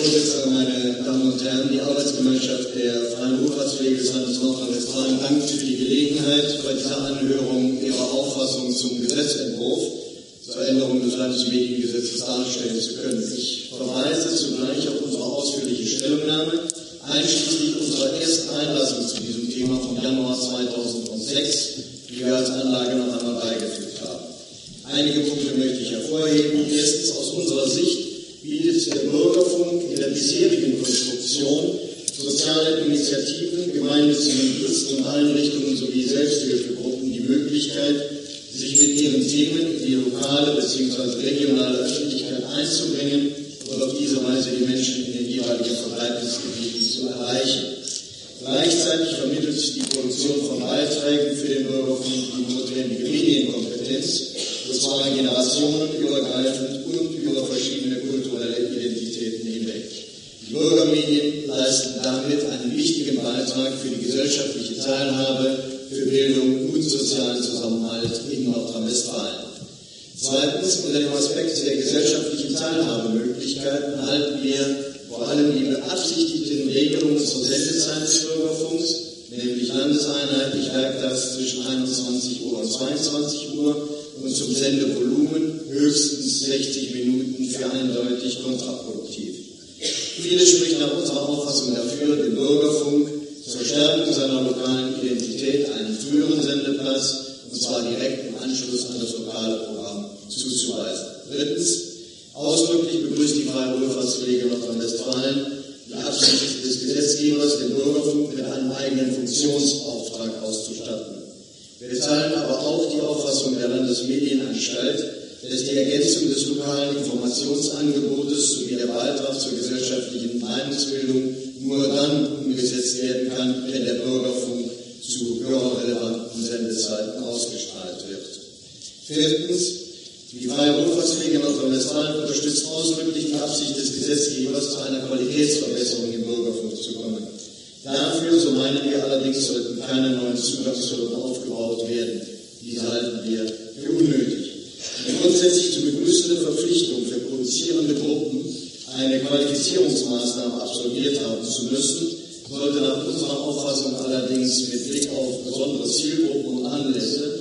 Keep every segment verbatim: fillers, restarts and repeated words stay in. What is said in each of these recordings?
Vorsitzender, meine Damen und Herren! Die Arbeitsgemeinschaft der Freien Wohlfahrtspflege des Landes Nordrhein-Westfalen dankt für die Gelegenheit, bei dieser Anhörung ihre Auffassung zum Gesetzentwurf zur Änderung des Landesmediengesetzes darstellen zu können. Ich verweise zugleich auf unsere ausführliche Stellungnahme, einschließlich unserer ersten Einlassung zu diesem Thema vom Januar zweitausendsechs, die wir als Anlage noch einmal beigefügt haben. Einige Punkte möchte ich hervorheben. Erstens, aus unserer Sicht bietet der Bürgerfunk in der bisherigen Konstruktion soziale Initiativen, gemeinnützigen Diensten und Einrichtungen sowie Selbsthilfegruppen die Möglichkeit, sich mit ihren Themen in die lokale bzw. regionale Öffentlichkeit einzubringen und auf diese Weise die Menschen in den jeweiligen Verbreitungsgebieten zu erreichen. Gleichzeitig vermittelt die Produktion von Beiträgen für den Bürgerfunk die notwendige Medienkompetenz, und zwar generationenübergreifend und über verschiedene kulturelle Identitäten hinweg. Die Bürgermedien leisten damit einen wichtigen Beitrag für die gesellschaftliche Teilhabe, für Bildung und sozialen Zusammenhalt in Nordrhein-Westfalen. Zweitens, unter dem Aspekt der gesellschaftlichen Teilhabemöglichkeiten halten wir vor allem die beabsichtigten Regelungen zur Sendezeit des Bürgerfunks, nämlich landeseinheitlich werktags zwischen einundzwanzig Uhr und zweiundzwanzig Uhr und zum Sendevolumen höchstens sechzig Minuten für eindeutig kontraproduktiv. Vieles spricht nach unserer Auffassung dafür, dem Bürgerfunk zur Stärkung seiner lokalen Identität einen früheren Sendeplatz, und zwar direkt im Anschluss an das lokale Programm, zuzuweisen. Drittens, ausdrücklich begrüßt die Freie Wohlfahrtspflege Nordrhein-Westfalen die Absicht des Gesetzgebers, den Bürgerfunk mit einem eigenen Funktionsauftrag auszustatten. Wir teilen aber auch die Auffassung der Landesmedienanstalt, dass die Ergänzung des lokalen Informationsangebotes sowie der Beitrag zur gesellschaftlichen Meinungsbildung nur dann umgesetzt werden kann, wenn der Bürgerfunk zu hörerrelevanten Sendezeiten ausgestrahlt wird. Viertens, die Freie Wohlfahrtspflege Nordrhein-Westfalen unterstützt ausdrücklich die Absicht des Gesetzgebers, zu einer Qualitätsverbesserung im Bürgerfunk zu kommen. Dafür, so meinen wir allerdings, sollten keine neuen Zugangshürden aufgebaut werden. Diese halten wir für unnötig. Die grundsätzlich zu begrüßende Verpflichtung für produzierende Gruppen, eine Qualifizierungsmaßnahme absolviert haben zu müssen, sollte nach unserer Auffassung allerdings mit Blick auf besondere Zielgruppen und Anlässe,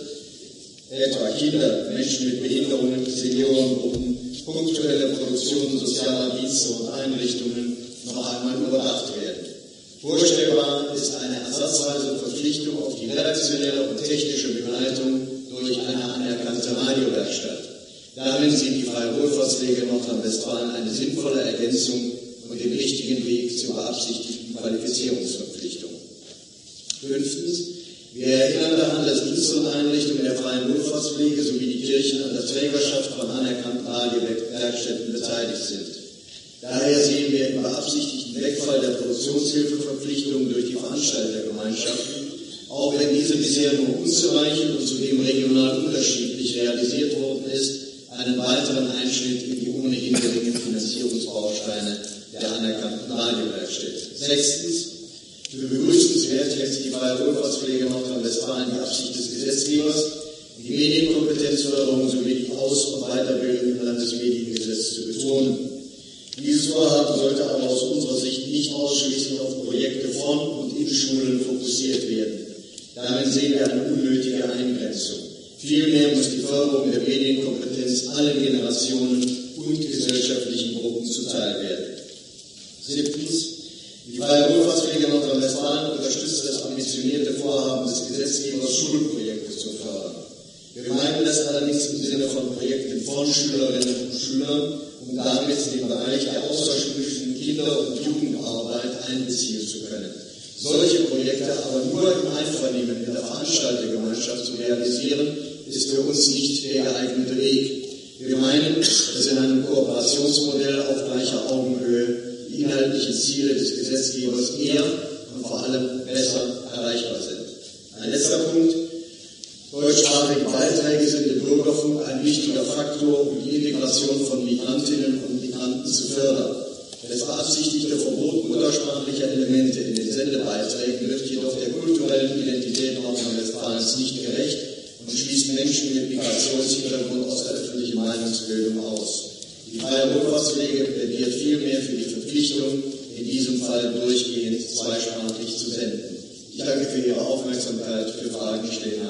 etwa Kinder, Menschen mit Behinderungen, Seniorengruppen, punktuelle Produktionen sozialer Dienste und Einrichtungen noch einmal überdacht werden. Vorstellbar ist eine ersatzweise Verpflichtung auf die redaktionelle und technische Begleitung durch eine anerkannte Radiowerkstatt. Darin sieht die Freie Wohlfahrtspflege Nordrhein-Westfalen eine sinnvolle Ergänzung und den richtigen Weg zur beabsichtigten Qualifizierungsverpflichtung. Fünftens, wir erinnern daran, dass Dienste und Einrichtungen der Freien Wohlfahrtspflege sowie die Kirchen an der Trägerschaft von anerkannten Radiowerkstätten beteiligt sind. Daher sehen wir im beabsichtigten Wegfall der Produktionshilfeverpflichtung durch die Veranstaltergemeinschaften, auch wenn diese bisher nur unzureichend und zudem regional unterschiedlich realisiert worden ist, einen weiteren Einschnitt in die ohnehin geringen Finanzierungsbausteine der anerkannten Radiowerkstätten. Sechstens, für begrüßenswert hält die Freie Wohlfahrtspflege Nordrhein-Westfalen die Absicht des Gesetzgebers, die Medienkompetenzförderung sowie die Aus- und Weiterbildung im Landesmediengesetz zu betonen. Dieses Vorhaben sollte aber aus unserer Sicht nicht ausschließlich auf Projekte von und in Schulen fokussiert werden. Darin sehen wir eine unnötige Eingrenzung. Vielmehr muss die Förderung der Medienkompetenz allen Generationen und gesellschaftlichen Gruppen zuteil werden. Siebtens, die Freie Wohlfahrtspflege Nordrhein-Westfalen unterstützt das ambitionierte Vorhaben des Gesetzgebers, Schulprojekte zu fördern. Wir meinen das allerdings im Sinne von Projekten von Schülerinnen und Schülern, um damit den Bereich der außerschulischen Kinder- und Jugendarbeit einbeziehen zu können. Solche Projekte aber nur im Einvernehmen mit der Veranstaltergemeinschaft zu realisieren, ist für uns nicht der geeignete Weg. Wir meinen, dass in einem Kooperationsmodell auf gleicher Augenhöhe die inhaltlichen Ziele des Gesetzgebers eher und vor allem besser erreichbar sind. Ein letzter Punkt. Deutschsprachige Beiträge sind im Bürgerfunk ein wichtiger Faktor, um die Integration von Migrantinnen und Migranten zu fördern. Das beabsichtigte Verbot muttersprachlicher Elemente in den Sendebeiträgen wird jedoch der kulturellen Identität Nordrhein-Westfalens nicht gerecht und schließt Menschen mit Migrationshintergrund aus der öffentlichen Meinungsbildung aus. Die Die Freie Wohlfahrtspflege plädiert vielmehr für die Verpflichtung, in diesem Fall durchgehend zweisprachig zu senden. Ich danke für Ihre Aufmerksamkeit. Für Fragen stehen